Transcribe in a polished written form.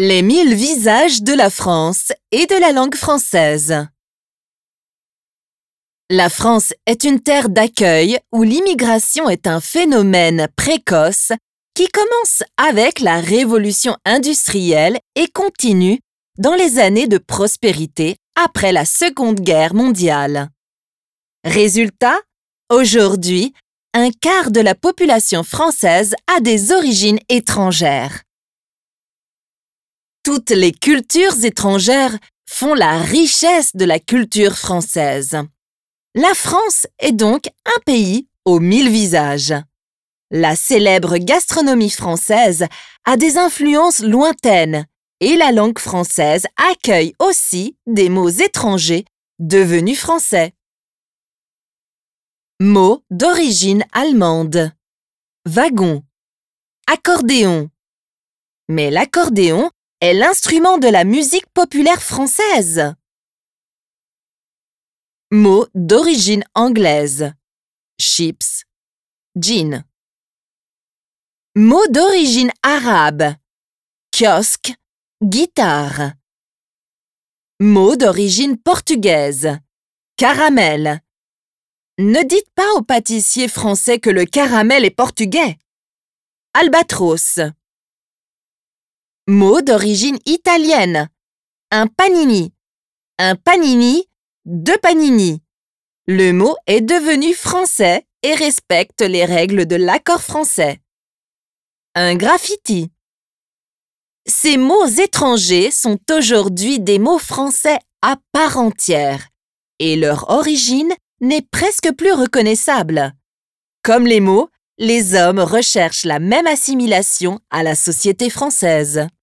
Les 1000 visages de la France et de la langue française. La France est une terre d'accueil où l'immigration est un phénomène précoce qui commence avec la révolution industrielle et continue dans les années de prospérité après la Seconde Guerre mondiale. Résultat, aujourd'hui, un quart de la population française a des origines étrangères. Toutes les cultures étrangères font la richesse de la culture française. La France est donc un pays aux 1000 visages. La célèbre gastronomie française a des influences lointaines et la langue française accueille aussi des mots étrangers devenus français. Mots d'origine allemande. Wagon, accordéon. Mais l'accordéon est l'instrument de la musique populaire française. Mots d'origine anglaise. Chips, jean. Mots d'origine arabe. Kiosque, guitare. Mots d'origine portugaise. Caramel. Ne dites pas aux pâtissiers français que le caramel est portugais. Albatros. Mot d'origine italienne. Un panini. Un panini, deux panini. Le mot est devenu français et respecte les règles de l'accord français. Un graffiti. Ces mots étrangers sont aujourd'hui des mots français à part entière et leur origine n'est presque plus reconnaissable. Comme les mots, les hommes recherchent la même assimilation à la société française.